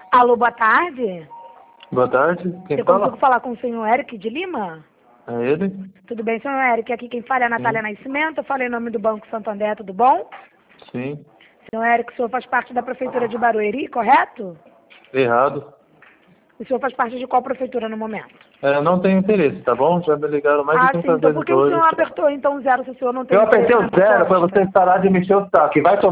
Alô, boa tarde. Boa tarde, quem Eu fala? consigo falar com o senhor Eric de Lima? É ele? Tudo bem, senhor Eric? Aqui quem fala é a Natália Nascimento. Eu falei em nome do Banco Santander, tudo bom? Sim. Senhor Eric, o senhor faz parte da Prefeitura de Barueri, correto? Errado. O senhor faz parte de qual prefeitura no momento? Não tenho interesse, tá bom? Já me ligaram mais de Ah, 30 sim. Então vezes por que o hoje. senhor apertou então zero se o senhor não tem Eu interesse apertei o na zero pra proposta? você parar de mexer o saco. Vai tomar